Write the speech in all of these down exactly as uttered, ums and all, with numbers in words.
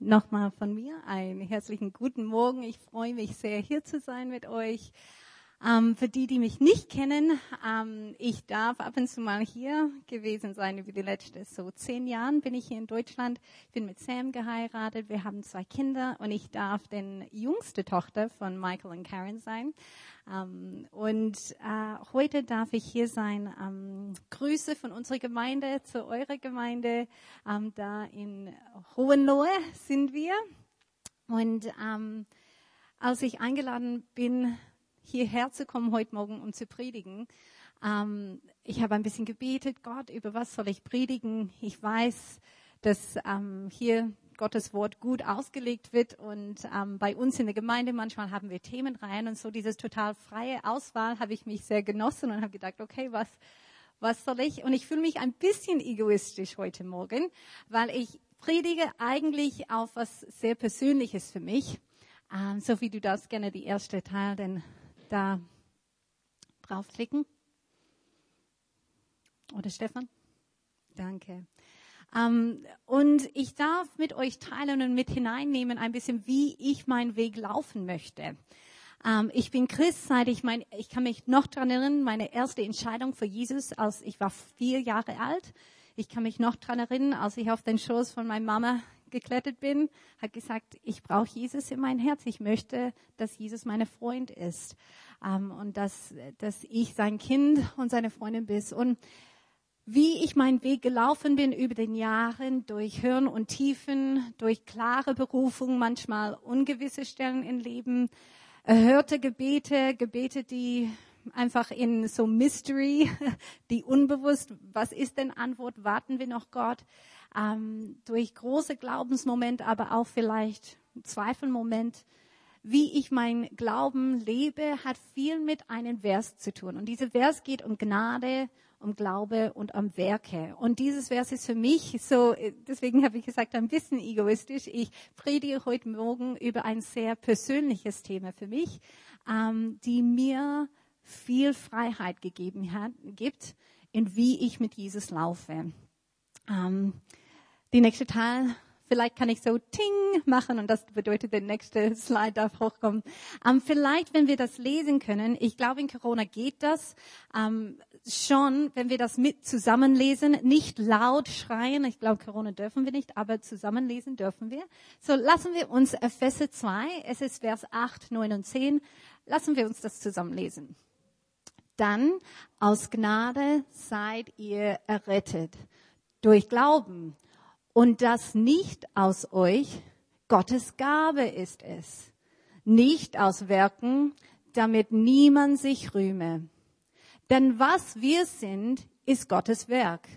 nochmal von mir einen herzlichen guten Morgen. Ich freue mich sehr, hier zu sein mit euch. Ähm, für die, die mich nicht kennen, ähm, ich darf ab und zu mal hier gewesen sein. Über die letzten so zehn Jahren bin ich hier in Deutschland. Ich bin mit Sam geheiratet. Wir haben zwei Kinder und ich darf den jüngste Tochter von Michael und Karen sein. Ähm, und äh, heute darf ich hier sein. Ähm, Grüße von unserer Gemeinde zu eurer Gemeinde. Ähm, da in Hohenlohe sind wir. Und ähm, als ich eingeladen bin, hierher zu kommen heute Morgen, um zu predigen. Ähm, ich habe ein bisschen gebetet, Gott, über was soll ich predigen? Ich weiß, dass ähm, hier Gottes Wort gut ausgelegt wird und ähm, bei uns in der Gemeinde manchmal haben wir Themenreihen und so dieses total freie Auswahl habe ich mich sehr genossen und habe gedacht, okay, was, was soll ich? Und ich fühle mich ein bisschen egoistisch heute Morgen, weil ich predige eigentlich auf was sehr Persönliches für mich. Ähm, Sophie, du darfst gerne die erste Teil denn da draufklicken. Oder Stefan? Danke. Ähm, und ich darf mit euch teilen und mit hineinnehmen ein bisschen, wie ich meinen Weg laufen möchte. Ähm, ich bin Christ, seit ich mein, ich kann mich noch daran erinnern, meine erste Entscheidung für Jesus, als ich war vier Jahre alt. Ich kann mich noch daran erinnern, als ich auf den Schoß von meiner Mama geklettert bin, hat gesagt, ich brauche Jesus in mein Herz. Ich möchte, dass Jesus mein Freund ist ähm, und dass, dass ich sein Kind und seine Freundin bin. Und wie ich meinen Weg gelaufen bin über den Jahren, durch Höhen und Tiefen, durch klare Berufung, manchmal ungewisse Stellen im Leben, erhörte Gebete, Gebete, die einfach in so Mystery, die unbewusst, was ist denn Antwort, warten wir noch Gott, ähm, durch große Glaubensmomente, aber auch vielleicht Zweifelmoment, wie ich mein Glauben lebe, hat viel mit einem Vers zu tun. Und dieser Vers geht um Gnade, um Glaube und um Werke. Und dieses Vers ist für mich so, deswegen habe ich gesagt, ein bisschen egoistisch. Ich predige heute Morgen über ein sehr persönliches Thema für mich, ähm, die mir viel Freiheit gegeben hat, gibt, in wie ich mit Jesus laufe. Ähm, die nächste Teil, vielleicht kann ich so Ting machen und das bedeutet, der nächste Slide darf hochkommen. Ähm, vielleicht, wenn wir das lesen können, ich glaube, in Corona geht das ähm, schon, wenn wir das mit zusammenlesen, nicht laut schreien. Ich glaube, Corona dürfen wir nicht, aber zusammenlesen dürfen wir. So, lassen wir uns Epheser zwei, es ist Vers acht, neun und zehn, lassen wir uns das zusammenlesen. Dann, aus Gnade seid ihr errettet, durch Glauben. Und das nicht aus euch, Gottes Gabe ist es. Nicht aus Werken, damit niemand sich rühme. Denn was wir sind, ist Gottes Werk.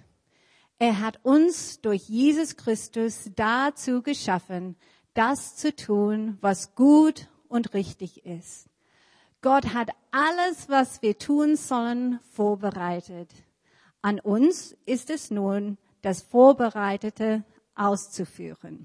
Er hat uns durch Jesus Christus dazu geschaffen, das zu tun, was gut und richtig ist. Gott hat alles, was wir tun sollen, vorbereitet. An uns ist es nun, das Vorbereitete auszuführen.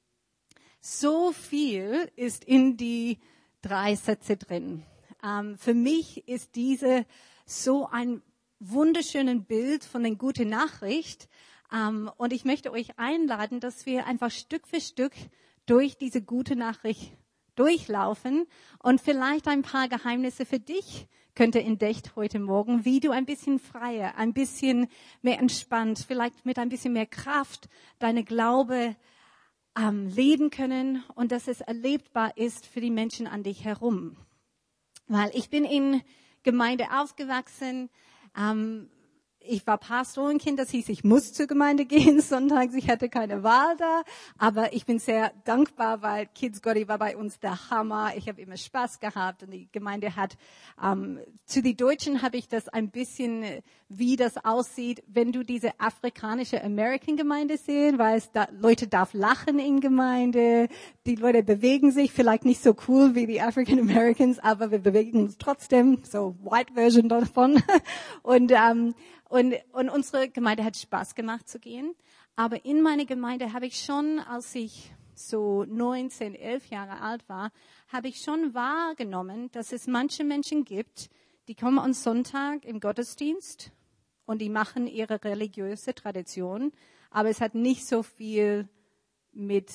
So viel ist in die drei Sätze drin. Ähm, für mich ist diese so ein wunderschönes Bild von der guten Nachricht. Ähm, und ich möchte euch einladen, dass wir einfach Stück für Stück durch diese gute Nachricht durchlaufen und vielleicht ein paar Geheimnisse für dich könnte entdeckt heute Morgen, wie du ein bisschen freier, ein bisschen mehr entspannt, vielleicht mit ein bisschen mehr Kraft deine Glaube ähm, leben können und dass es erlebbar ist für die Menschen an dich herum. Weil ich bin in Gemeinde aufgewachsen, ähm, ich war Pastorenkind, das hieß, ich muss zur Gemeinde gehen sonntags, ich hatte keine Wahl da, aber ich bin sehr dankbar, weil Kids Gotti war bei uns der Hammer, ich habe immer Spaß gehabt und die Gemeinde hat, ähm, zu den Deutschen habe ich das ein bisschen, wie das aussieht, wenn du diese afrikanische American-Gemeinde sehen, weil es da, Leute darf lachen in Gemeinde, die Leute bewegen sich, vielleicht nicht so cool wie die African Americans, aber wir bewegen uns trotzdem, so White Version davon und ähm, Und, und unsere Gemeinde hat Spaß gemacht zu gehen. Aber in meiner Gemeinde habe ich schon, als ich so neunzehn, elf Jahre alt war, habe ich schon wahrgenommen, dass es manche Menschen gibt, die kommen am Sonntag im Gottesdienst und die machen ihre religiöse Tradition. Aber es hat nicht so viel mit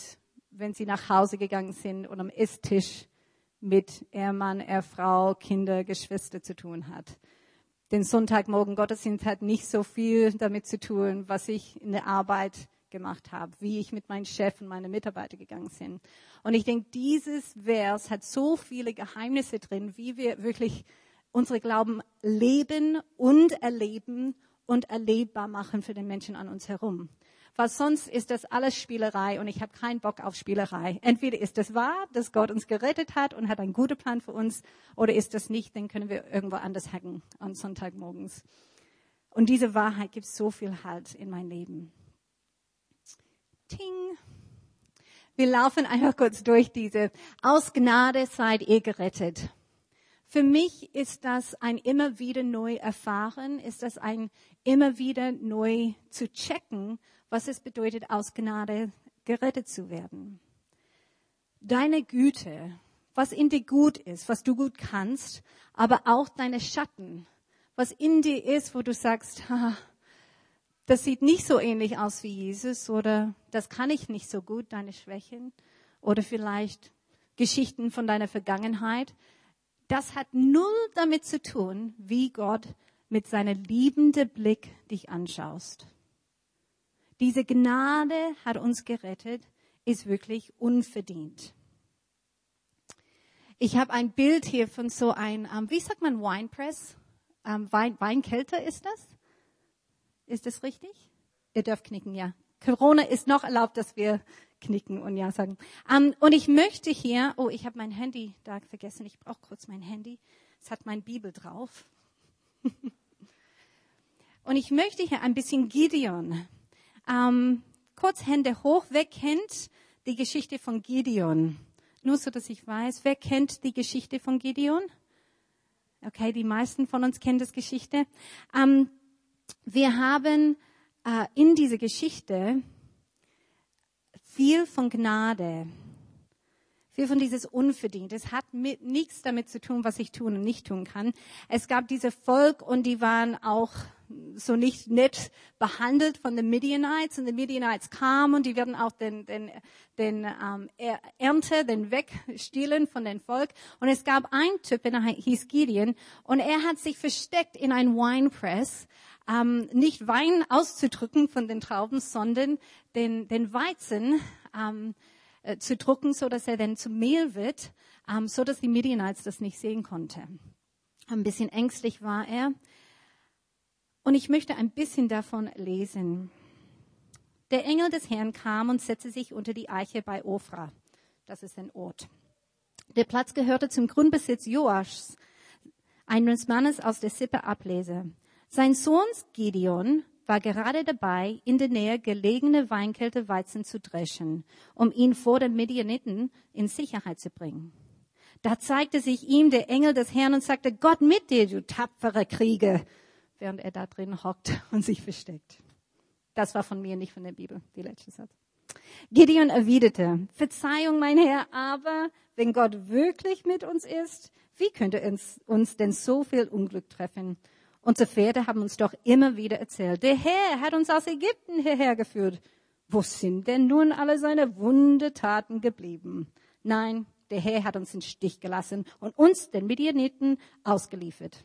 wenn sie nach Hause gegangen sind und am Esstisch mit Ehemann, Ehefrau, Kinder, Geschwister zu tun hat. Den Sonntagmorgen Gottesdienst hat nicht so viel damit zu tun, was ich in der Arbeit gemacht habe, wie ich mit meinem Chef und meinen Mitarbeitern gegangen bin. Und ich denke, dieses Vers hat so viele Geheimnisse drin, wie wir wirklich unsere Glauben leben und erleben und erlebbar machen für den Menschen an uns herum. Weil sonst ist das alles Spielerei und ich habe keinen Bock auf Spielerei. Entweder ist das wahr, dass Gott uns gerettet hat und hat einen guten Plan für uns, oder ist das nicht, dann können wir irgendwo anders hacken am Sonntagmorgens. Und diese Wahrheit gibt so viel Halt in mein Leben. Ting. Wir laufen einfach kurz durch diese. Aus Gnade seid ihr gerettet. Für mich ist das ein immer wieder neu erfahren, ist das ein immer wieder neu zu checken, was es bedeutet, aus Gnade gerettet zu werden. Deine Güte, was in dir gut ist, was du gut kannst, aber auch deine Schatten, was in dir ist, wo du sagst, ha, das sieht nicht so ähnlich aus wie Jesus oder das kann ich nicht so gut, deine Schwächen oder vielleicht Geschichten von deiner Vergangenheit. Das hat null damit zu tun, wie Gott mit seinem liebenden Blick dich anschaust. Diese Gnade hat uns gerettet, ist wirklich unverdient. Ich habe ein Bild hier von so ein, um, wie sagt man, Winepress? Um, Wein, Weinkelter ist das? Ist das richtig? Ihr dürft knicken, ja. Corona ist noch erlaubt, dass wir knicken und ja sagen. Um, und ich möchte hier, oh, ich habe mein Handy da vergessen, ich brauche kurz mein Handy. Es hat meine Bibel drauf. Und ich möchte hier ein bisschen Gideon. Um, kurz Hände hoch, wer kennt die Geschichte von Gideon? Nur so, dass ich weiß, wer kennt die Geschichte von Gideon? Okay, die meisten von uns kennen das Geschichte. Um, wir haben uh, in dieser Geschichte viel von Gnade, viel von dieses Unverdient. Es hat mit, nichts damit zu tun, was ich tun und nicht tun kann. Es gab dieses Volk und die waren auch so nicht nett behandelt von den Midianites. Und die Midianites kamen und die werden auch den, den, den ähm, Ernte, den wegstehlen von dem Volk. Und es gab einen Typ, der hieß Gideon, und er hat sich versteckt in ein Winepress, ähm, nicht Wein auszudrücken von den Trauben, sondern den, den Weizen ähm, äh, zu drucken, so dass er dann zu Mehl wird, ähm, so dass die Midianites das nicht sehen konnten. Ein bisschen ängstlich war er. Und ich möchte ein bisschen davon lesen. Der Engel des Herrn kam und setzte sich unter die Eiche bei Ofra. Das ist ein Ort. Der Platz gehörte zum Grundbesitz Joaschs, eines Mannes aus der Sippe Ablese. Sein Sohn Gideon war gerade dabei, in der Nähe gelegene Weinkelter Weizen zu dreschen, um ihn vor den Midianiten in Sicherheit zu bringen. Da zeigte sich ihm der Engel des Herrn und sagte, Gott mit dir, du tapferer Krieger, während er da drin hockt und sich versteckt. Das war von mir, nicht von der Bibel, die letzte Satz. Gideon erwiderte, Verzeihung, mein Herr, aber wenn Gott wirklich mit uns ist, wie könnte uns, uns denn so viel Unglück treffen? Unsere Väter haben uns doch immer wieder erzählt, der Herr hat uns aus Ägypten hierher geführt. Wo sind denn nun alle seine Wundertaten geblieben? Nein, der Herr hat uns im Stich gelassen und uns, den Midianiten, ausgeliefert.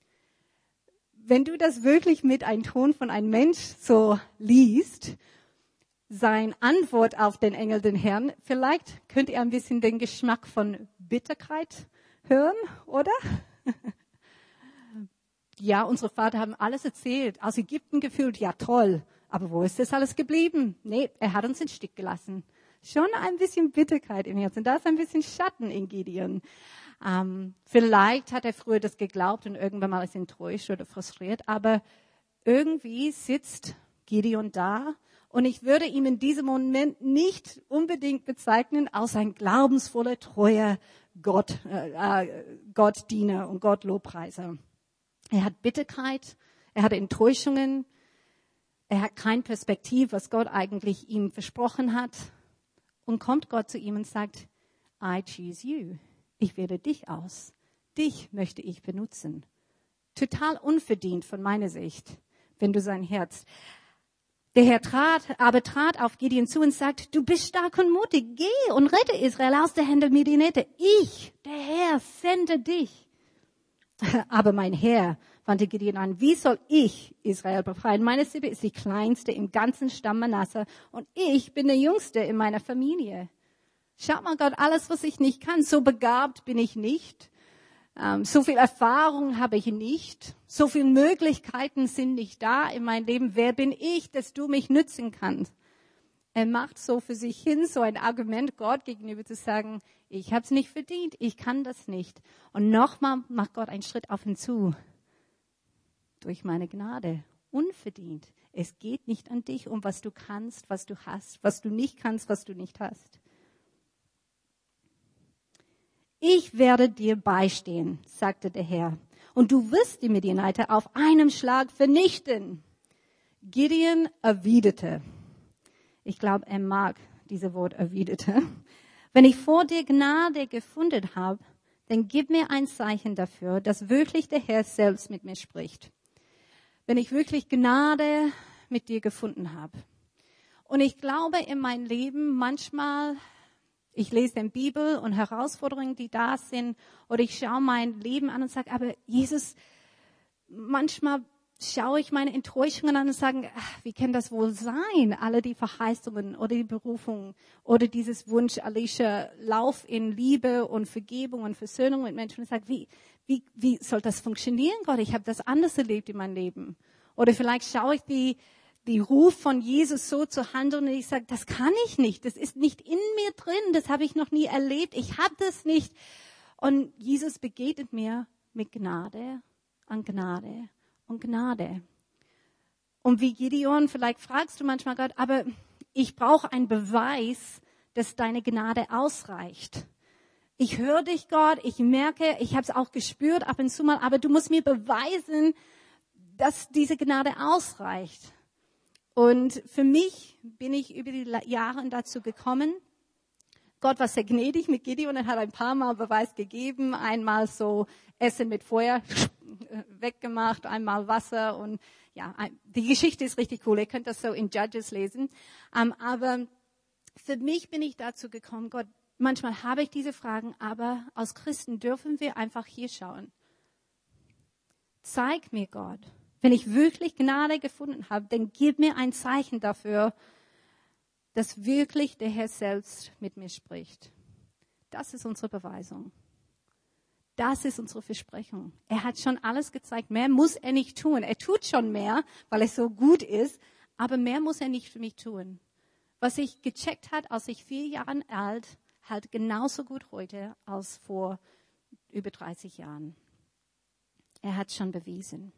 Wenn du das wirklich mit einem Ton von einem Mensch so liest, sein Antwort auf den Engel, den Herrn, vielleicht könnt ihr ein bisschen den Geschmack von Bitterkeit hören, oder? Ja, unsere Vater haben alles erzählt, aus Ägypten gefühlt, ja toll, aber wo ist das alles geblieben? Nee, er hat uns in Stich gelassen. Schon ein bisschen Bitterkeit im Herzen, da ist ein bisschen Schatten in Gideon. Ähm, vielleicht hat er früher das geglaubt und irgendwann mal ist enttäuscht oder frustriert, aber irgendwie sitzt Gideon da und ich würde ihn in diesem Moment nicht unbedingt bezeichnen als ein glaubensvoller, treuer Gott, äh, Gottdiener und Gottlobpreiser. Er hat Bitterkeit, er hat Enttäuschungen, er hat keine Perspektive, was Gott eigentlich ihm versprochen hat. Und kommt Gott zu ihm und sagt, I choose you. Ich wähle dich aus. Dich möchte ich benutzen. Total unverdient von meiner Sicht, wenn du sein Herz. Der Herr trat, aber trat auf Gideon zu und sagt, du bist stark und mutig, geh und rette Israel aus der Hände Midianiter. Ich, der Herr, sende dich. Aber mein Herr, wandte Gideon an, wie soll ich Israel befreien? Meine Sippe ist die kleinste im ganzen Stamm Manasse und ich bin der Jüngste in meiner Familie. Schaut mal Gott, alles, was ich nicht kann, so begabt bin ich nicht. Ähm, so viel Erfahrung habe ich nicht. So viele Möglichkeiten sind nicht da in meinem Leben. Wer bin ich, dass du mich nützen kannst? Er macht so für sich hin, so ein Argument Gott gegenüber zu sagen, ich habe es nicht verdient, ich kann das nicht. Und nochmal macht Gott einen Schritt auf ihn zu. Durch meine Gnade, unverdient. Es geht nicht an dich, um was du kannst, was du hast, was du nicht kannst, was du nicht hast. Ich werde dir beistehen, sagte der Herr, und du wirst die Midianiter auf einem Schlag vernichten. Gideon erwiderte, ich glaube, er mag dieses Wort erwiderte, wenn ich vor dir Gnade gefunden habe, dann gib mir ein Zeichen dafür, dass wirklich der Herr selbst mit mir spricht. Wenn ich wirklich Gnade mit dir gefunden habe. Und ich glaube in meinem Leben manchmal, ich lese die Bibel und Herausforderungen, die da sind, oder ich schaue mein Leben an und sage, aber Jesus, manchmal schaue ich meine Enttäuschungen an und sage, ach, wie kann das wohl sein? Alle die Verheißungen oder die Berufungen oder dieses Wunsch, Alicia, lauf in Liebe und Vergebung und Versöhnung mit Menschen. Und ich sage, wie, wie, wie soll das funktionieren, Gott? Ich habe das anders erlebt in meinem Leben. Oder vielleicht schaue ich die die Ruf von Jesus so zu handeln und ich sage, das kann ich nicht, das ist nicht in mir drin, das habe ich noch nie erlebt, ich habe das nicht. Und Jesus begegnet mir mit Gnade an Gnade und Gnade. Und wie Gideon, vielleicht fragst du manchmal Gott, aber ich brauche einen Beweis, dass deine Gnade ausreicht. Ich höre dich, Gott, ich merke, ich habe es auch gespürt ab und zu mal, aber du musst mir beweisen, dass diese Gnade ausreicht. Und für mich bin ich über die Jahre dazu gekommen. Gott war sehr gnädig mit Gideon und hat ein paar Mal Beweis gegeben. Einmal so Essen mit Feuer weggemacht, einmal Wasser. Und ja, die Geschichte ist richtig cool. Ihr könnt das so in Judges lesen. Aber für mich bin ich dazu gekommen, Gott, manchmal habe ich diese Fragen, aber als Christen dürfen wir einfach hier schauen. Zeig mir, Gott. Wenn ich wirklich Gnade gefunden habe, dann gib mir ein Zeichen dafür, dass wirklich der Herr selbst mit mir spricht. Das ist unsere Beweisung. Das ist unsere Versprechung. Er hat schon alles gezeigt. Mehr muss er nicht tun. Er tut schon mehr, weil er so gut ist, aber mehr muss er nicht für mich tun. Was ich gecheckt hat, als ich vier Jahre alt, halt genauso gut heute als vor über dreißig Jahren. Er hat schon bewiesen.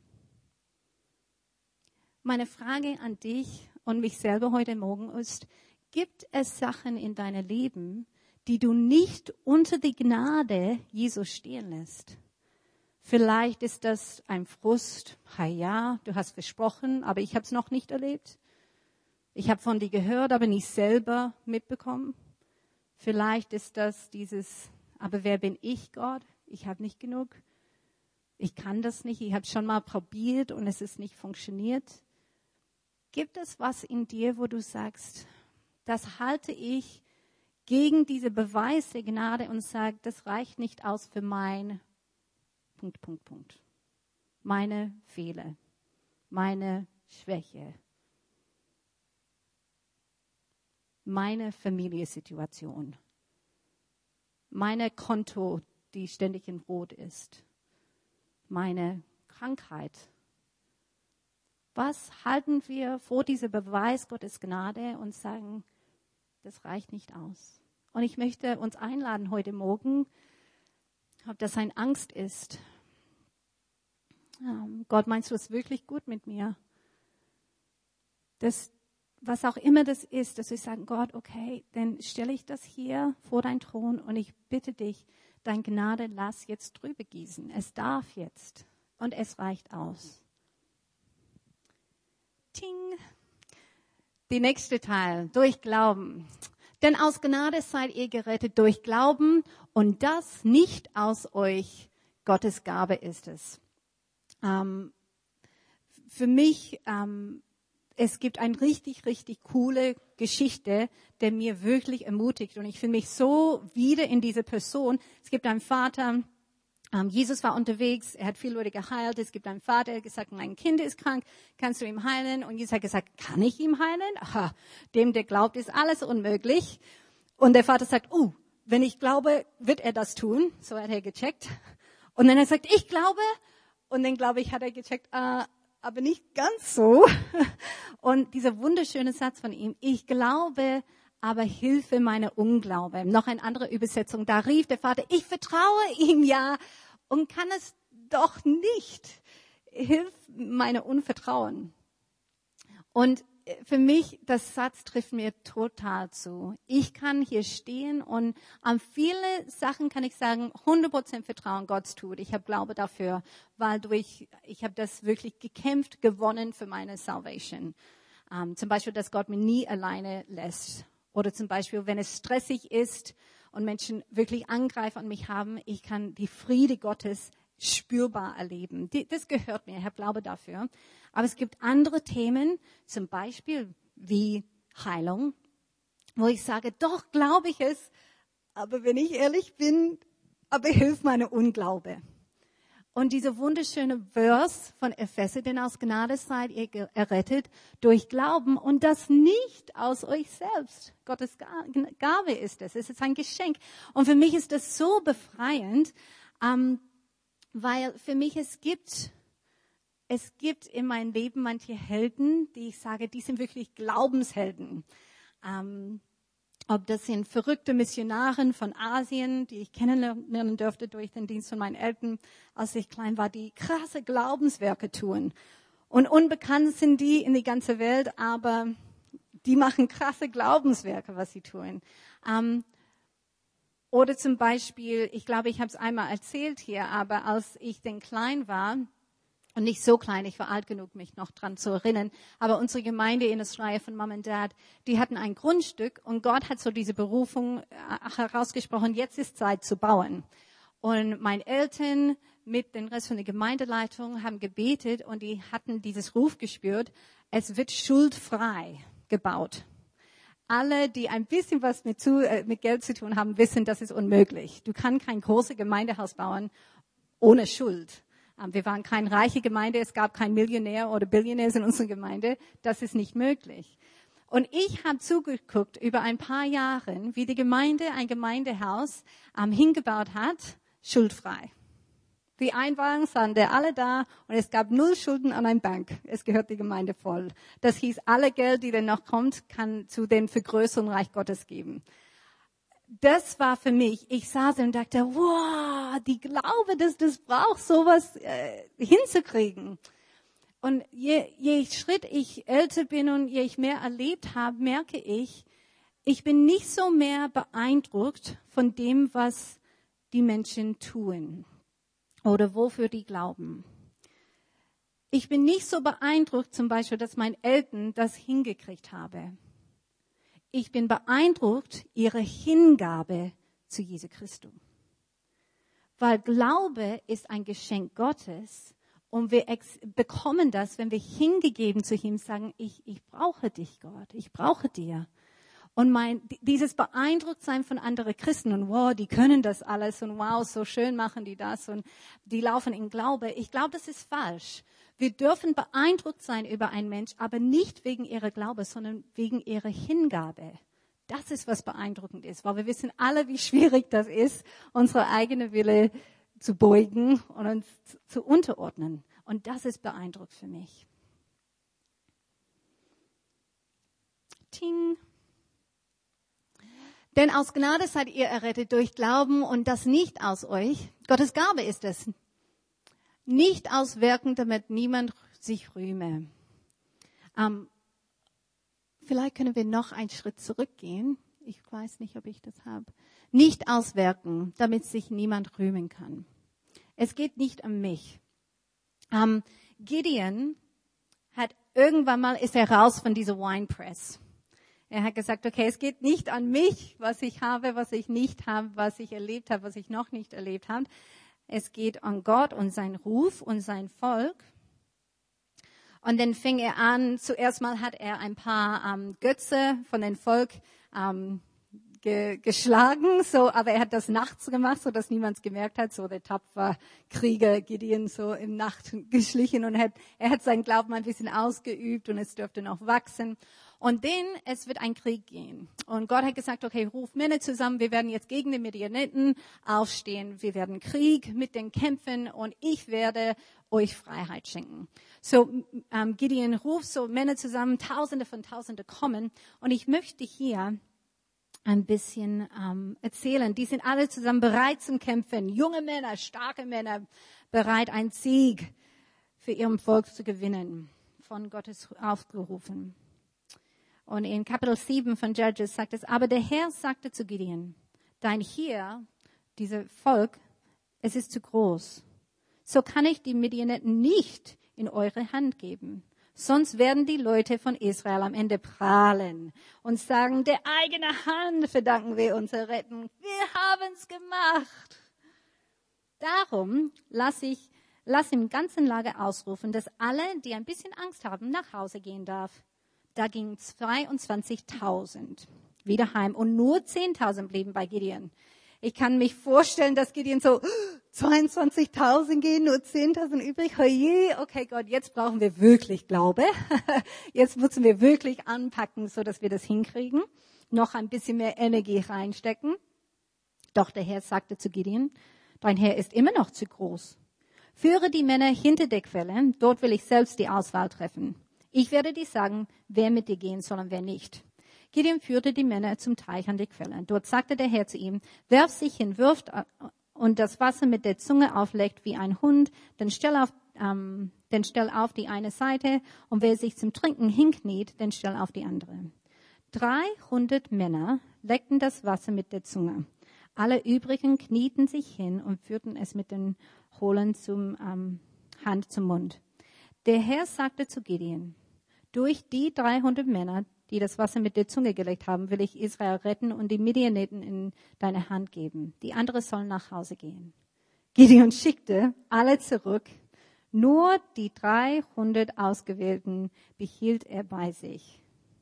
Meine Frage an dich und mich selber heute Morgen ist, gibt es Sachen in deinem Leben, die du nicht unter die Gnade Jesus stehen lässt? Vielleicht ist das ein Frust. Hey, ja, du hast versprochen, aber ich habe es noch nicht erlebt. Ich habe von dir gehört, aber nicht selber mitbekommen. Vielleicht ist das dieses, aber wer bin ich, Gott? Ich habe nicht genug. Ich kann das nicht. Ich habe es schon mal probiert und es ist nicht funktioniert. Gibt es was in dir, wo du sagst, das halte ich gegen diese Beweis der Gnade und sage, das reicht nicht aus für mein Punkt, Punkt, Punkt. Meine Fehler, meine Schwäche, meine Familiensituation, meine Konto, die ständig in Rot ist, meine Krankheit. Was halten wir vor diesem Beweis Gottes Gnade und sagen, das reicht nicht aus? Und ich möchte uns einladen heute Morgen, ob das eine Angst ist. Ähm, Gott, meinst du es wirklich gut mit mir? Das, was auch immer das ist, dass wir sagen, Gott, okay, dann stelle ich das hier vor deinen Thron und ich bitte dich, dein Gnade lass jetzt drüber gießen. Es darf jetzt und es reicht aus. Ting. Die nächste Teil, durch Glauben. Denn aus Gnade seid ihr gerettet durch Glauben und das nicht aus euch, Gottes Gabe ist es. Ähm, für mich, ähm, es gibt eine richtig, richtig coole Geschichte, der mir wirklich ermutigt. Und ich finde mich so wieder in diese Person. Es gibt einen Vater, ähm, Jesus war unterwegs, er hat viele Leute geheilt. Es gibt einen Vater, der hat gesagt, mein Kind ist krank, kannst du ihm heilen? Und Jesus hat gesagt, kann ich ihm heilen? Aha, dem, der glaubt, ist alles unmöglich. Und der Vater sagt, oh, wenn ich glaube, wird er das tun. So hat er gecheckt. Und dann hat er gesagt, ich glaube. Und dann, glaube ich, hat er gecheckt, äh, aber nicht ganz so. Und dieser wunderschöne Satz von ihm, ich glaube, aber hilfe meine Unglaube. Noch eine andere Übersetzung, da rief der Vater, ich vertraue ihm ja und kann es doch nicht. Hilf meine Unvertrauen. Und für mich, das Satz trifft mir total zu. Ich kann hier stehen und an viele Sachen kann ich sagen, hundert Prozent Vertrauen Gott tut. Ich habe Glaube dafür, weil durch, ich habe das wirklich gekämpft, gewonnen für meine Salvation. Um, zum Beispiel, dass Gott mich nie alleine lässt. Oder zum Beispiel, wenn es stressig ist und Menschen wirklich Angriff an mich haben, ich kann die Friede Gottes spürbar erleben. Das gehört mir, ich habe Glaube dafür. Aber es gibt andere Themen, zum Beispiel wie Heilung, wo ich sage, doch glaube ich es, aber wenn ich ehrlich bin, aber hilft meine Unglaube. Und diese wunderschöne Vers von Epheser, denn aus Gnade seid ihr errettet durch Glauben und das nicht aus euch selbst. Gottes Gabe ist es. Es ist ein Geschenk. Und für mich ist das so befreiend, ähm, weil für mich es gibt, es gibt in meinem Leben manche Helden, die ich sage, die sind wirklich Glaubenshelden. Ähm, ob das sind verrückte Missionare von Asien, die ich kennenlernen durfte durch den Dienst von meinen Eltern, als ich klein war, die krasse Glaubenswerke tun. Und unbekannt sind die in die ganze Welt, aber die machen krasse Glaubenswerke, was sie tun. Ähm, Oder zum Beispiel, ich glaube, ich habe es einmal erzählt hier, aber als ich denn klein war, und nicht so klein, ich war alt genug, mich noch dran zu erinnern, aber unsere Gemeinde in Israel von Mom und Dad, die hatten ein Grundstück und Gott hat so diese Berufung herausgesprochen, jetzt ist Zeit zu bauen. Und meine Eltern mit den Rest von der Gemeindeleitung haben gebetet und die hatten dieses Ruf gespürt, es wird schuldfrei gebaut. Alle, die ein bisschen was mit, zu, äh, mit Geld zu tun haben, wissen, das ist unmöglich. Du kannst kein großes Gemeindehaus bauen ohne Schuld. Ähm, wir waren keine reiche Gemeinde, es gab keinen Millionär oder Billionärs in unserer Gemeinde. Das ist nicht möglich. Und ich habe zugeguckt über ein paar Jahre, wie die Gemeinde ein Gemeindehaus ähm, hingebaut hat, schuldfrei. Die Einweihung waren der alle da und es gab null Schulden an eine Bank. Es gehört die Gemeinde voll. Das hieß, alle Geld, die dann noch kommt, kann zu dem Vergrößerung Reich Gottes geben. Das war für mich, ich saß und dachte, wow, die Glaube, dass das braucht, sowas äh, hinzukriegen. Und je, je Schritt ich älter bin und je ich mehr erlebt habe, merke ich, ich bin nicht so mehr beeindruckt von dem, was die Menschen tun. Oder wofür die glauben. Ich bin nicht so beeindruckt, zum Beispiel, dass meine Eltern das hingekriegt haben. Ich bin beeindruckt, ihre Hingabe zu Jesu Christus. Weil Glaube ist ein Geschenk Gottes und wir ex- bekommen das, wenn wir hingegeben zu ihm sagen, ich, ich brauche dich, Gott, ich brauche dir. Und mein, dieses Beeindrucktsein von anderen Christen und wow, die können das alles und wow, so schön machen die das und die laufen in Glaube. Ich glaube, das ist falsch. Wir dürfen beeindruckt sein über einen Mensch, aber nicht wegen ihrer Glaube, sondern wegen ihrer Hingabe. Das ist, was beeindruckend ist, weil wir wissen alle, wie schwierig das ist, unsere eigene Wille zu beugen und uns zu unterordnen. Und das ist beeindruckend für mich. Ting. Denn aus Gnade seid ihr errettet durch Glauben und das nicht aus euch. Gottes Gabe ist es. Nicht aus Werken, damit niemand sich rühme. Ähm, vielleicht können wir noch einen Schritt zurückgehen. Ich weiß nicht, ob ich das habe. Nicht aus Werken, damit sich niemand rühmen kann. Es geht nicht um mich. Ähm, Gideon hat irgendwann mal, ist er raus von dieser Winepress. Er hat gesagt, okay, es geht nicht an mich, was ich habe, was ich nicht habe, was ich erlebt habe, was ich noch nicht erlebt habe. Es geht an Gott und sein Ruf und sein Volk. Und dann fing er an, zuerst mal hat er ein paar ähm, Götze von dem Volk ähm, ge- geschlagen, so, aber er hat das nachts gemacht, so dass niemand es gemerkt hat, so der tapfer Krieger Gideon so im Nacht geschlichen und hat, er hat seinen Glauben ein bisschen ausgeübt und es dürfte noch wachsen. Und dann, es wird ein Krieg gehen. Und Gott hat gesagt, okay, ruf Männer zusammen, wir werden jetzt gegen die Midianiten aufstehen, wir werden Krieg mit denen kämpfen und ich werde euch Freiheit schenken. So, ähm, Gideon ruft so Männer zusammen, Tausende von Tausende kommen und ich möchte hier ein bisschen ähm, erzählen. Die sind alle zusammen bereit zum Kämpfen, junge Männer, starke Männer, bereit, einen Sieg für ihrem Volk zu gewinnen, von Gottes aufgerufen. Und in Kapitel sieben von Judges sagt es, aber der Herr sagte zu Gideon, dein Heer, dieses Volk, es ist zu groß. So kann ich die Midianiten nicht in eure Hand geben. Sonst werden die Leute von Israel am Ende prahlen und sagen, der eigene Hand verdanken wir unser Retten. Wir haben es gemacht. Darum lasse ich, lass im ganzen Lager ausrufen, dass alle, die ein bisschen Angst haben, nach Hause gehen darf. Da gingen zweiundzwanzigtausend wieder heim und nur zehntausend blieben bei Gideon. Ich kann mich vorstellen, dass Gideon so, zweiundzwanzigtausend gehen, nur zehntausend übrig. Oje, okay Gott, jetzt brauchen wir wirklich Glaube. Jetzt müssen wir wirklich anpacken, so dass wir das hinkriegen. Noch ein bisschen mehr Energie reinstecken. Doch der Herr sagte zu Gideon, dein Herr ist immer noch zu groß. Führe die Männer hinter der Quelle, dort will ich selbst die Auswahl treffen. Ich werde dir sagen, wer mit dir gehen soll und wer nicht. Gideon führte die Männer zum Teich an der Quelle. Dort sagte der Herr zu ihm, werf sich hin, wirft und das Wasser mit der Zunge aufleckt wie ein Hund, dann stell auf, ähm, dann stell auf die eine Seite und wer sich zum Trinken hinkniet, dann stell auf die andere. Dreihundert Männer leckten das Wasser mit der Zunge. Alle übrigen knieten sich hin und führten es mit den Hohlen zum ähm, Hand zum Mund. Der Herr sagte zu Gideon, durch die dreihundert Männer, die das Wasser mit der Zunge geleckt haben, will ich Israel retten und die Midianiten in deine Hand geben. Die anderen sollen nach Hause gehen. Gideon schickte alle zurück. Nur die dreihundert Ausgewählten behielt er bei sich.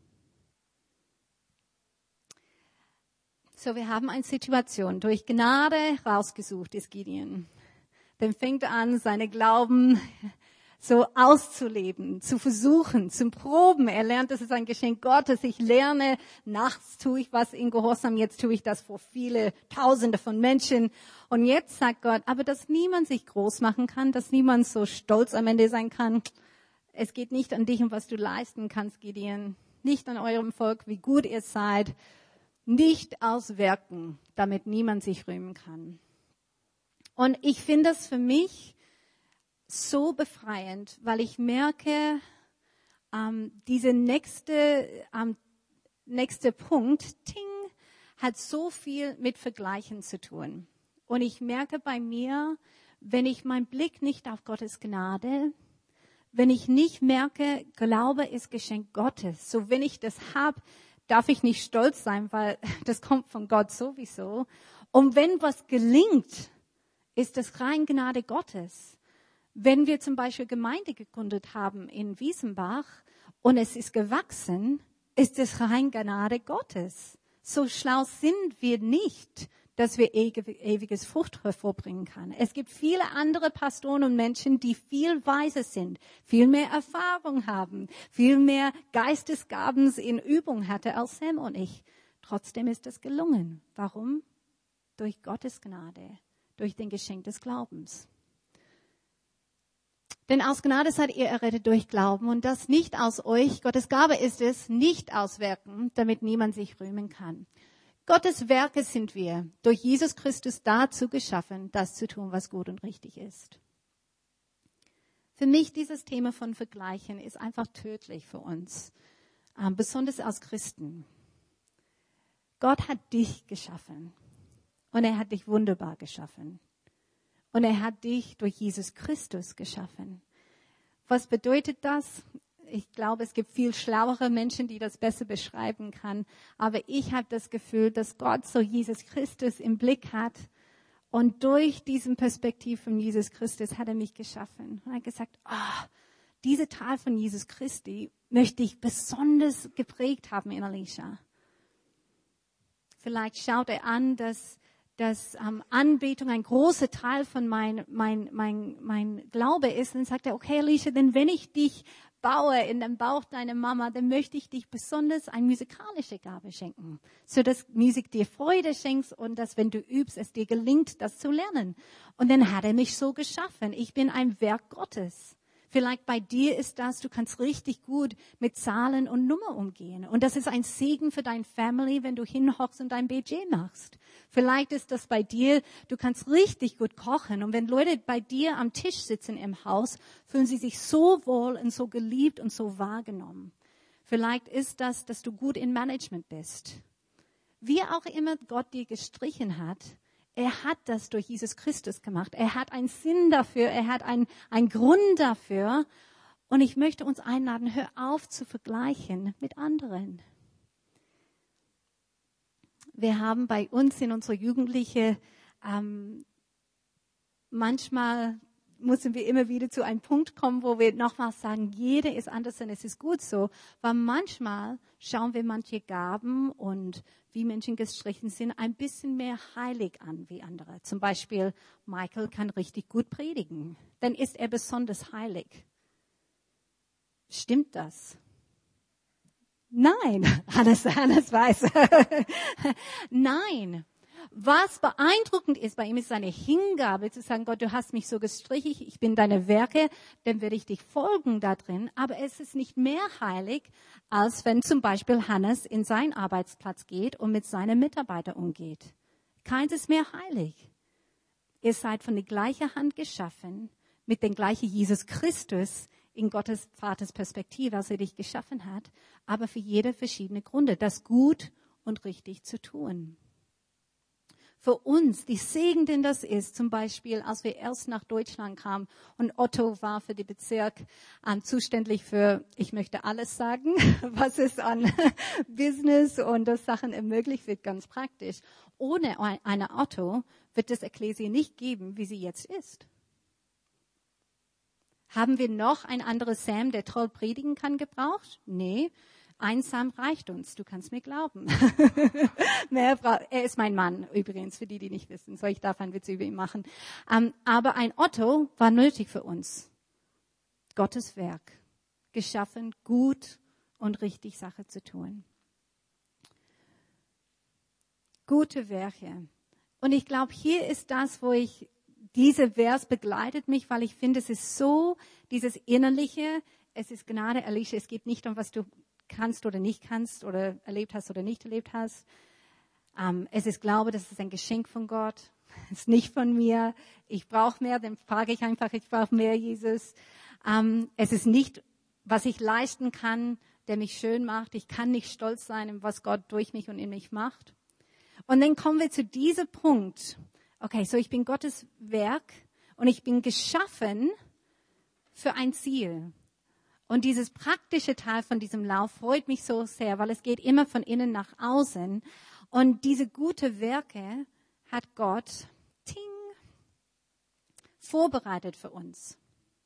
So, wir haben eine Situation. Durch Gnade rausgesucht ist Gideon. Dann fängt er an, seine Glauben so auszuleben, zu versuchen, zum Proben. Er lernt, das ist ein Geschenk Gottes. Ich lerne, nachts tue ich was in Gehorsam, jetzt tue ich das vor viele Tausende von Menschen. Und jetzt sagt Gott, aber dass niemand sich groß machen kann, dass niemand so stolz am Ende sein kann. Es geht nicht an dich und was du leisten kannst, Gideon. Nicht an eurem Volk, wie gut ihr seid. Nicht aus Werken, damit niemand sich rühmen kann. Und ich finde das für mich so befreiend, weil ich merke, ähm, diese nächste, ähm, nächste Punkt, Ting, hat so viel mit Vergleichen zu tun. Und ich merke bei mir, wenn ich meinen Blick nicht auf Gottes Gnade, wenn ich nicht merke, Glaube ist Geschenk Gottes, so wenn ich das habe, darf ich nicht stolz sein, weil das kommt von Gott sowieso. Und wenn was gelingt, ist das rein Gnade Gottes. Wenn wir zum Beispiel Gemeinde gegründet haben in Wiesenbach und es ist gewachsen, ist es rein Gnade Gottes. So schlau sind wir nicht, dass wir ewiges Frucht hervorbringen können. Es gibt viele andere Pastoren und Menschen, die viel weiser sind, viel mehr Erfahrung haben, viel mehr Geistesgaben in Übung hatte als Sam und ich. Trotzdem ist es gelungen. Warum? Durch Gottes Gnade, durch den Geschenk des Glaubens. Denn aus Gnade seid ihr errettet durch Glauben und das nicht aus euch. Gottes Gabe ist es, nicht aus Werken, damit niemand sich rühmen kann. Gottes Werke sind wir durch Jesus Christus dazu geschaffen, das zu tun, was gut und richtig ist. Für mich dieses Thema von Vergleichen ist einfach tödlich für uns, besonders als Christen. Gott hat dich geschaffen und er hat dich wunderbar geschaffen. Und er hat dich durch Jesus Christus geschaffen. Was bedeutet das? Ich glaube, es gibt viel schlauere Menschen, die das besser beschreiben können. Aber ich habe das Gefühl, dass Gott so Jesus Christus im Blick hat. Und durch diesen Perspektiv von Jesus Christus hat er mich geschaffen. Und er hat gesagt, oh, diese Teil von Jesus Christi möchte ich besonders geprägt haben in Alicia. Vielleicht schaut er an, dass, dass ähm, Anbetung ein großer Teil von mein, mein, mein, mein Glaube ist. Und dann sagt er, okay, Alicia, denn wenn ich dich baue in dem Bauch deiner Mama, dann möchte ich dich besonders eine musikalische Gabe schenken, so dass Musik dir Freude schenkt und dass, wenn du übst, es dir gelingt, das zu lernen. Und dann hat er mich so geschaffen. Ich bin ein Werk Gottes. Vielleicht bei dir ist das, du kannst richtig gut mit Zahlen und Nummer umgehen. Und das ist ein Segen für deine Family, wenn du hinhockst und dein Budget machst. Vielleicht ist das bei dir, du kannst richtig gut kochen. Und wenn Leute bei dir am Tisch sitzen im Haus, fühlen sie sich so wohl und so geliebt und so wahrgenommen. Vielleicht ist das, dass du gut in Management bist. Wie auch immer Gott dir gestrichen hat, er hat das durch Jesus Christus gemacht. Er hat einen Sinn dafür. Er hat einen, einen Grund dafür. Und ich möchte uns einladen, hör auf zu vergleichen mit anderen. Wir haben bei uns in unserer Jugendliche, ähm, manchmal müssen wir immer wieder zu einem Punkt kommen, wo wir nochmal sagen, jeder ist anders und es ist gut so. Weil manchmal schauen wir manche Gaben und wie Menschen gestrichen sind, ein bisschen mehr heilig an wie andere. Zum Beispiel, Michael kann richtig gut predigen. Dann ist er besonders heilig. Stimmt das? Nein, Hannes, Hannes weiß. Nein. Was beeindruckend ist bei ihm, ist seine Hingabe, zu sagen, Gott, du hast mich so gestrichen, ich bin deine Werke, dann werde ich dich folgen da drin. Aber es ist nicht mehr heilig, als wenn zum Beispiel Hannes in seinen Arbeitsplatz geht und mit seinen Mitarbeitern umgeht. Keins ist mehr heilig. Ihr seid von der gleichen Hand geschaffen, mit dem gleichen Jesus Christus in Gottes Vaters Perspektive, als er dich geschaffen hat, aber für jede verschiedene Gründe, das gut und richtig zu tun. Für uns, die Segen, denn das ist, zum Beispiel, als wir erst nach Deutschland kamen und Otto war für den Bezirk ähm, zuständig für, ich möchte alles sagen, was es an Business und das Sachen ermöglicht wird, ganz praktisch. Ohne eine Otto wird das Ekklesia nicht geben, wie sie jetzt ist. Haben wir noch ein anderes Sam, der toll predigen kann, gebraucht? Nee. Ein Sam reicht uns, du kannst mir glauben. Er ist mein Mann übrigens, für die, die nicht wissen. So, ich darf einen Witz über ihn machen. Um, aber ein Otto war nötig für uns. Gottes Werk, geschaffen, gut und richtig Sache zu tun. Gute Werke. Und ich glaube, hier ist das, wo ich, dieser Vers begleitet mich, weil ich finde, es ist so, dieses Innerliche, es ist Gnade, Alicia, es geht nicht um, was du kannst oder nicht kannst oder erlebt hast oder nicht erlebt hast. Um, es ist Glaube, das ist ein Geschenk von Gott. Es ist nicht von mir. Ich brauche mehr, dann frage ich einfach, ich brauche mehr, Jesus. Um, es ist nicht, was ich leisten kann, der mich schön macht. Ich kann nicht stolz sein, was Gott durch mich und in mich macht. Und dann kommen wir zu diesem Punkt. Okay, so ich bin Gottes Werk und ich bin geschaffen für ein Ziel. Und dieses praktische Teil von diesem Lauf freut mich so sehr, weil es geht immer von innen nach außen. Und diese gute Werke hat Gott ting, vorbereitet für uns.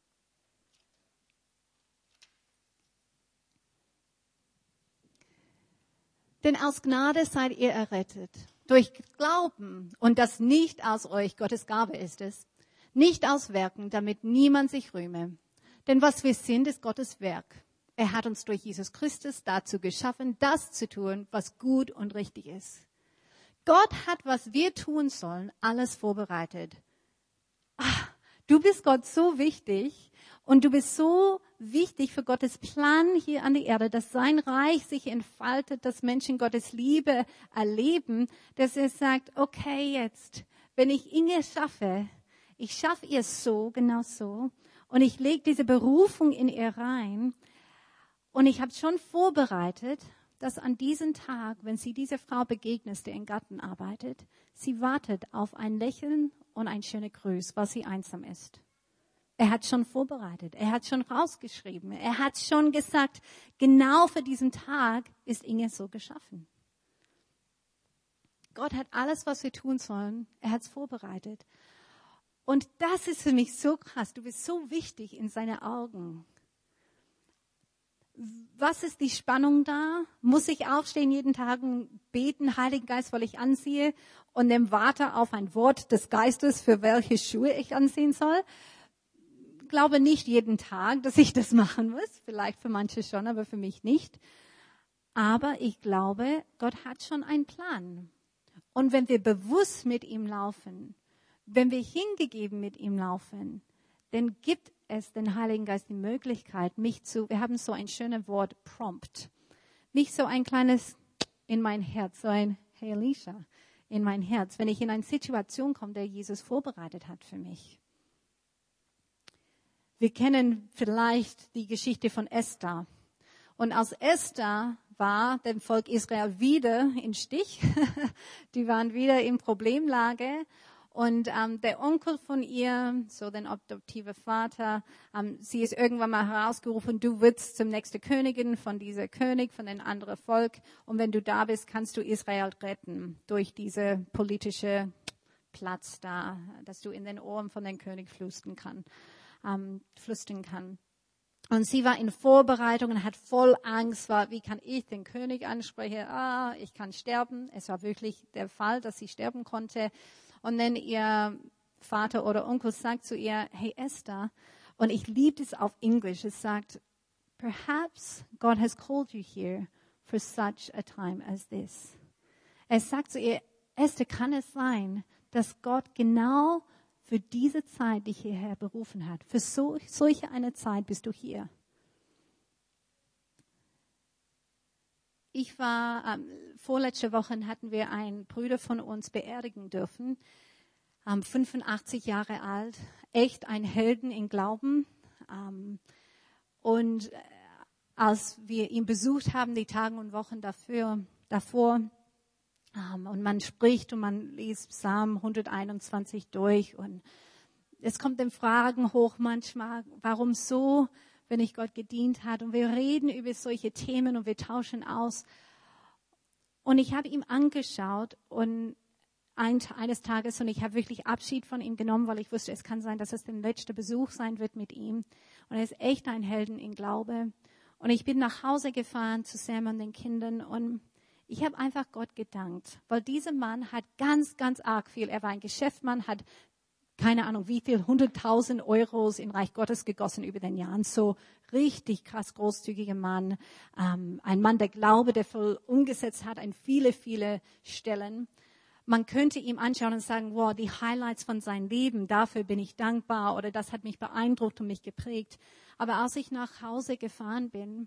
Denn aus Gnade seid ihr errettet. Durch Glauben. Und das nicht aus euch, Gottes Gabe ist es. Nicht aus Werken, damit niemand sich rühme. Denn was wir sind, ist Gottes Werk. Er hat uns durch Jesus Christus dazu geschaffen, das zu tun, was gut und richtig ist. Gott hat, was wir tun sollen, alles vorbereitet. Ach, du bist Gott so wichtig und du bist so wichtig für Gottes Plan hier an der Erde, dass sein Reich sich entfaltet, dass Menschen Gottes Liebe erleben, dass er sagt, okay, jetzt, wenn ich Inge schaffe, ich schaffe ihr so, genau so, und ich lege diese Berufung in ihr rein. Und ich habe schon vorbereitet, dass an diesem Tag, wenn sie dieser Frau begegnet, die im Garten arbeitet, sie wartet auf ein Lächeln und ein schöner Gruß, weil sie einsam ist. Er hat schon vorbereitet. Er hat schon rausgeschrieben. Er hat schon gesagt, genau für diesen Tag ist Inge so geschaffen. Gott hat alles, was wir tun sollen, er hat es vorbereitet. Und das ist für mich so krass. Du bist so wichtig in seinen Augen. Was ist die Spannung da? Muss ich aufstehen jeden Tag und beten, Heiligen Geist, weil ich anziehe und dann warte auf ein Wort des Geistes, für welche Schuhe ich anziehen soll? Ich glaube nicht jeden Tag, dass ich das machen muss. Vielleicht für manche schon, aber für mich nicht. Aber ich glaube, Gott hat schon einen Plan. Und wenn wir bewusst mit ihm laufen, wenn wir hingegeben mit ihm laufen, dann gibt es den Heiligen Geist die Möglichkeit, mich zu, wir haben so ein schönes Wort, prompt, mich so ein kleines in mein Herz, so ein, hey Alicia, in mein Herz, wenn ich in eine Situation komme, der Jesus vorbereitet hat für mich. Wir kennen vielleicht die Geschichte von Esther. Und als Esther war dem Volk Israel wieder im Stich. Die waren wieder in Problemlage. Und ähm, der Onkel von ihr, so der adoptive Vater, ähm, sie ist irgendwann mal herausgerufen, du wirst zum nächsten Königin von dieser König, von dem anderen Volk. Und wenn du da bist, kannst du Israel retten durch diese politische Platz da, dass du in den Ohren von dem König flüstern kann, ähm, flüstern kann. Und sie war in Vorbereitung und hat voll Angst, war, wie kann ich den König ansprechen? Ah, ich kann sterben. Es war wirklich der Fall, dass sie sterben konnte. Und dann ihr Vater oder Onkel sagt zu ihr, hey Esther, und ich liebe es auf Englisch, es sagt, perhaps God has called you here for such a time as this. Es sagt zu ihr, Esther, kann es sein, dass Gott genau für diese Zeit dich hierher berufen hat? Für so, solche eine Zeit bist du hier. Ich war, ähm, vorletzte Woche hatten wir einen Bruder von uns beerdigen dürfen, ähm, fünfundachtzig Jahre alt, echt ein Helden im Glauben. Ähm, und äh, als wir ihn besucht haben, die Tage und Wochen dafür, davor, ähm, und man spricht und man liest Psalm hunderteinundzwanzig durch und es kommt den Fragen hoch manchmal, warum so, wenn ich Gott gedient hat. Und wir reden über solche Themen und wir tauschen aus. Und ich habe ihm angeschaut und ein, eines Tages, und ich habe wirklich Abschied von ihm genommen, weil ich wusste, es kann sein, dass es der letzte Besuch sein wird mit ihm. Und er ist echt ein Helden in Glaube. Und ich bin nach Hause gefahren zu Sam und den Kindern und ich habe einfach Gott gedankt, weil dieser Mann hat ganz, ganz arg viel. Er war ein Geschäftsmann, hat keine Ahnung, wie viel, hunderttausend Euros in Reich Gottes gegossen über den Jahren. So richtig krass großzügiger Mann. Ähm, ein Mann, der Glaube, der voll umgesetzt hat an viele, viele Stellen. Man könnte ihm anschauen und sagen, wow, die Highlights von seinem Leben, dafür bin ich dankbar oder das hat mich beeindruckt und mich geprägt. Aber als ich nach Hause gefahren bin,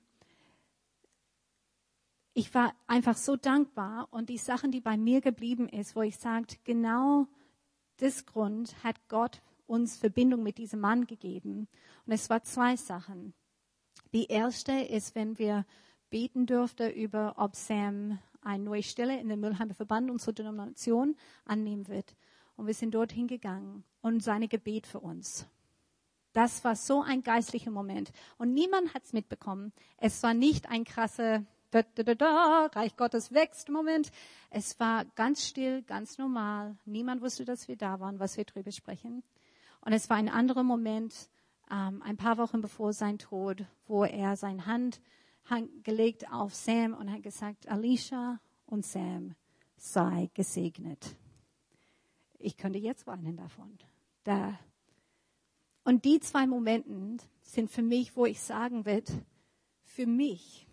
ich war einfach so dankbar und die Sachen, die bei mir geblieben ist, wo ich sagte, genau das Grund hat Gott uns Verbindung mit diesem Mann gegeben. Und es war zwei Sachen. Die erste ist, wenn wir beten durften über, ob Sam eine neue Stelle in der Müllheimer Verband unserer Denomination annehmen wird. Und wir sind dorthin gegangen und seine Gebet für uns. Das war so ein geistlicher Moment. Und niemand hat es mitbekommen. Es war nicht ein krasser Da, da, da, da, Reich Gottes wächst Moment. Es war ganz still, ganz normal. Niemand wusste, dass wir da waren, was wir drüber sprechen. Und es war ein anderer Moment, ähm, ein paar Wochen bevor sein Tod, wo er seine Hand gelegt auf Sam und hat gesagt, Alicia und Sam, sei gesegnet. Ich könnte jetzt weinen davon. Da. Und die zwei Momente sind für mich, wo ich sagen will, für mich,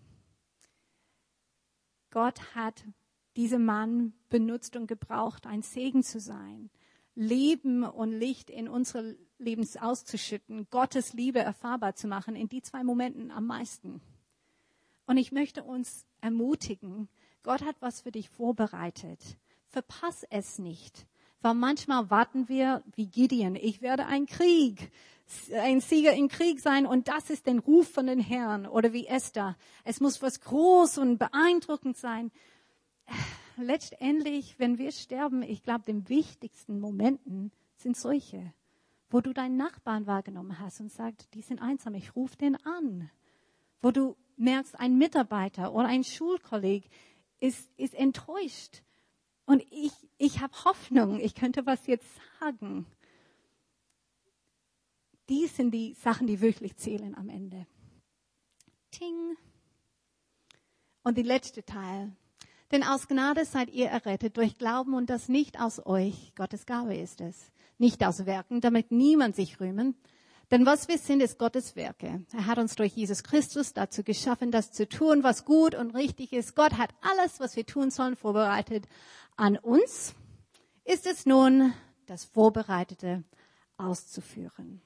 Gott hat diesen Mann benutzt und gebraucht, ein Segen zu sein, Leben und Licht in unsere Lebens auszuschütten, Gottes Liebe erfahrbar zu machen, in die zwei Momenten am meisten. Und ich möchte uns ermutigen, Gott hat was für dich vorbereitet. Verpass es nicht, weil manchmal warten wir wie Gideon, ich werde ein Krieg, ein Sieger im Krieg sein und das ist der Ruf von den Herrn. Oder wie Esther, es muss was groß und beeindruckend sein. Letztendlich, wenn wir sterben, ich glaube, die wichtigsten Momenten sind solche, wo du deinen Nachbarn wahrgenommen hast und sagst, die sind einsam, ich rufe den an. Wo du merkst, ein Mitarbeiter oder ein Schulkolleg ist, ist enttäuscht. Und ich, ich habe Hoffnung, ich könnte was jetzt sagen. Die sind die Sachen, die wirklich zählen am Ende. Ting. Und die letzte Teil. Denn aus Gnade seid ihr errettet durch Glauben und das nicht aus euch. Gottes Gabe ist es. Nicht aus Werken, damit niemand sich rühmen. Denn was wir sind, ist Gottes Werke. Er hat uns durch Jesus Christus dazu geschaffen, das zu tun, was gut und richtig ist. Gott hat alles, was wir tun sollen, vorbereitet. An uns ist es nun, das Vorbereitete auszuführen.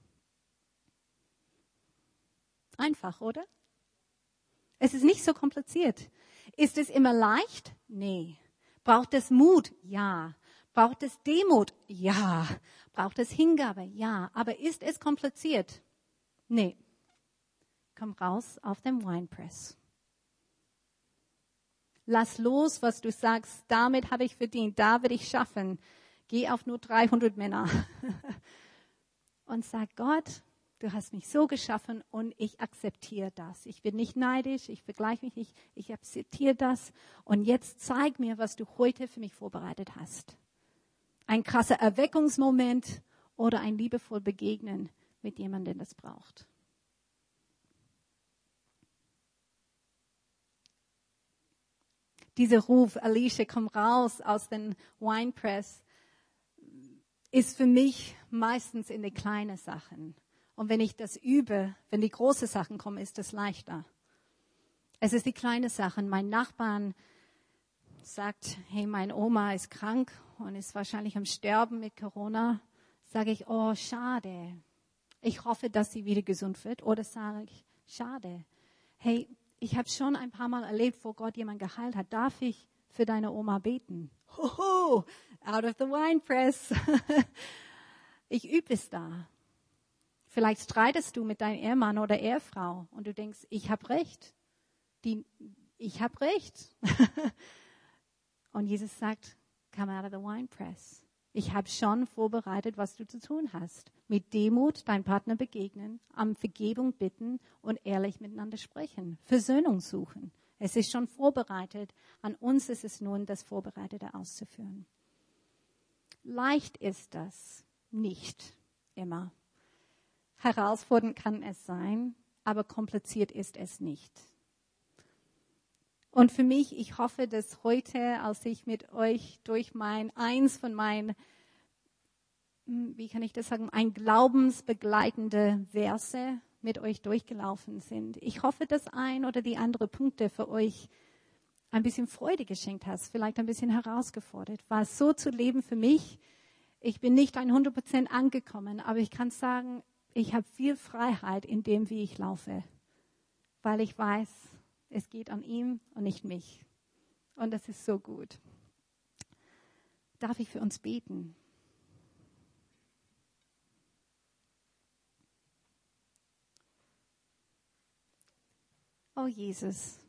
Einfach, oder? Es ist nicht so kompliziert. Ist es immer leicht? Nee. Braucht es Mut? Ja. Braucht es Demut? Ja. Braucht es Hingabe? Ja. Aber ist es kompliziert? Nee. Komm raus auf dem Winepress. Lass los, was du sagst. Damit habe ich verdient. Da will ich schaffen. Geh auf nur dreihundert Männer. Und sag Gott, du hast mich so geschaffen und ich akzeptiere das. Ich bin nicht neidisch, ich vergleiche mich nicht, ich akzeptiere das. Und jetzt zeig mir, was du heute für mich vorbereitet hast. Ein krasser Erweckungsmoment oder ein liebevoll Begegnen mit jemandem, der das braucht. Dieser Ruf, Alicia, komm raus aus dem Winepress, ist für mich meistens in den kleinen Sachen. Und wenn ich das übe, wenn die großen Sachen kommen, ist es leichter. Es ist die kleinen Sachen. Mein Nachbarn sagt, hey, meine Oma ist krank und ist wahrscheinlich am Sterben mit Corona. Sage ich, oh, schade. Ich hoffe, dass sie wieder gesund wird. Oder sage ich, schade. Hey, ich habe schon ein paar Mal erlebt, wo Gott jemanden geheilt hat. Darf ich für deine Oma beten? Hoho, out of the winepress. Ich übe es da. Vielleicht streitest du mit deinem Ehemann oder Ehefrau und du denkst, ich habe recht. Die, ich habe recht. Und Jesus sagt, come out of the winepress. Ich habe schon vorbereitet, was du zu tun hast. Mit Demut deinem Partner begegnen, um Vergebung bitten und ehrlich miteinander sprechen. Versöhnung suchen. Es ist schon vorbereitet. An uns ist es nun, das Vorbereitete auszuführen. Leicht ist das nicht immer. Herausfordernd kann es sein, aber kompliziert ist es nicht. Und für mich, ich hoffe, dass heute, als ich mit euch durch mein, eins von meinen, wie kann ich das sagen, ein glaubensbegleitende Verse mit euch durchgelaufen sind. Ich hoffe, dass ein oder die andere Punkte für euch ein bisschen Freude geschenkt hast, vielleicht ein bisschen herausgefordert. War es so zu leben für mich? Ich bin nicht hundert Prozent angekommen, aber ich kann sagen, ich habe viel Freiheit in dem, wie ich laufe, weil ich weiß, es geht an ihm und nicht mich. Und das ist so gut. Darf ich für uns beten? Oh Jesus,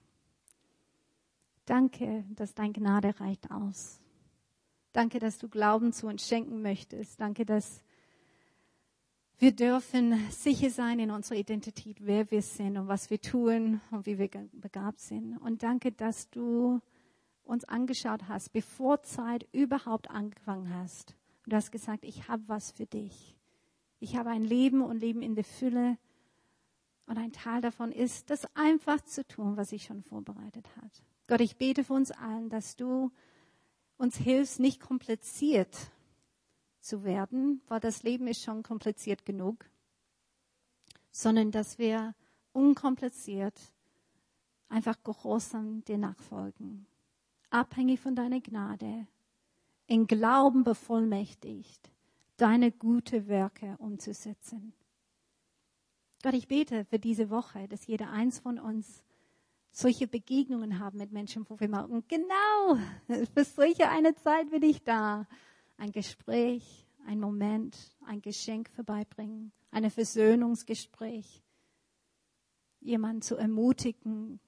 danke, dass deine Gnade reicht aus. Danke, dass du Glauben zu uns schenken möchtest. Danke, dass wir dürfen sicher sein in unserer Identität, wer wir sind und was wir tun und wie wir begabt sind. Und danke, dass du uns angeschaut hast, bevor Zeit überhaupt angefangen hast. Und du hast gesagt, ich habe was für dich. Ich habe ein Leben und Leben in der Fülle. Und ein Teil davon ist, das einfach zu tun, was ich schon vorbereitet habe. Gott, ich bete für uns allen, dass du uns hilfst, nicht kompliziert zu werden, weil das Leben ist schon kompliziert genug, sondern dass wir unkompliziert einfach gehorsam dir nachfolgen, abhängig von deiner Gnade, in Glauben bevollmächtigt, deine gute Werke umzusetzen. Gott, ich bete für diese Woche, dass jeder eins von uns solche Begegnungen haben mit Menschen, wo wir merken, genau, für solche eine Zeit bin ich da. Ein Gespräch, ein Moment, ein Geschenk vorbeibringen, ein Versöhnungsgespräch, jemanden zu ermutigen,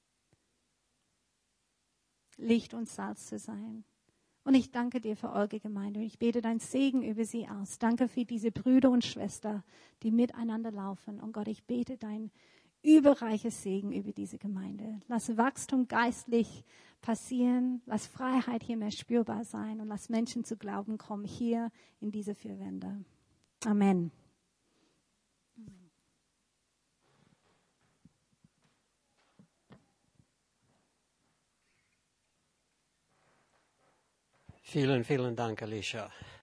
Licht und Salz zu sein. Und ich danke dir für eure Gemeinde und ich bete deinen Segen über sie aus. Danke für diese Brüder und Schwestern, die miteinander laufen. Und Gott, ich bete dein überreiches Segen über diese Gemeinde. Lass Wachstum geistlich passieren. Lass Freiheit hier mehr spürbar sein und lass Menschen zu Glauben kommen hier in diese vier Wände. Amen. Vielen, vielen Dank, Alicia.